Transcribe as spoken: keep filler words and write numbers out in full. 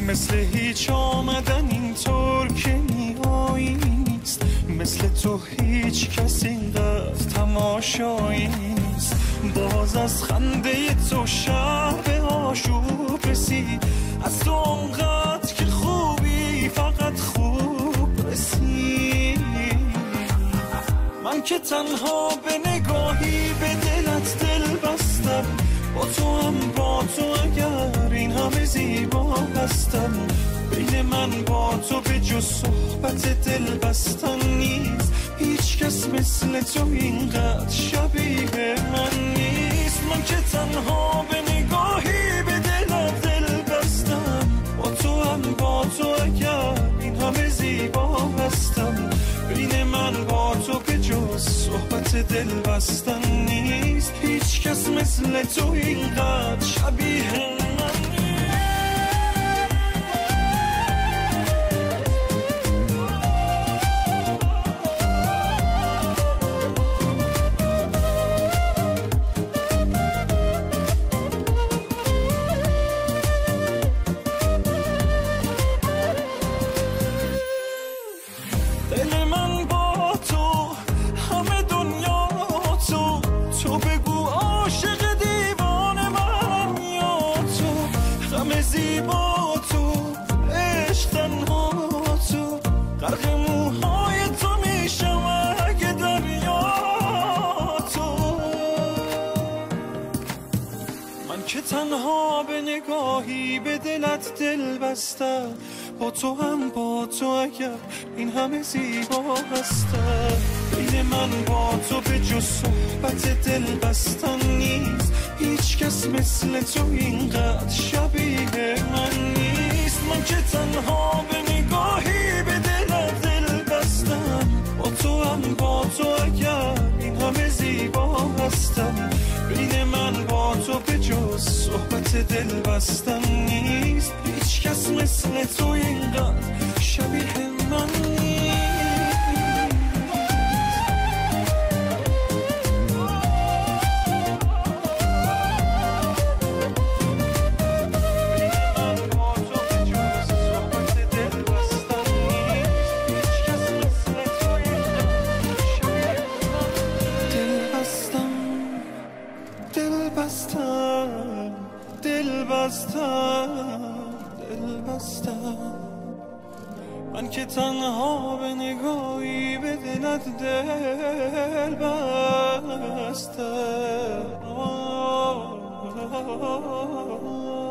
مثل هیچ آمدن اینطور که میایی نیست، مثل تو هیچ کس اینقدر تماشایی نیست. باز از خنده تو شب آشوب رسید، از تو اونقدر که خوبی فقط خوب رسید. من که تنها به نگاهی به دلت دل بستم، با تو هم با تو اگر این همه زیبا هستم. بین من با تو به جز صحبت دل بستن نیست، هیچ کس مثل تو اینقدر شبیه من نیست. من که تنها به نگاهی به دلت دل بستم، با تو هم با تو اگر این همه زیبا هستم. بین من با تو به جز صحبت دل بستن نیست، هیچ کس مثل تو اینقدر شبیه من نیست. تنها به نگاهی به دلت دل بستم، با تو هم با تو اگر این همه زیبا هستم. بین من با تو به جز صحبت دل بستن نیست، هیچ کس مثل تو اینقدر شبیه من نیست. من که تنها به نگاهی به دلت دل بستم، با تو هم با تو اگر این همه زیبا هستم. بین من با تو به جز صحبت دل بستن نیست، هیچ کس مثل تو اینقدر شبیه من نیست. من که تنها به نگاهی به دلت دل بستم.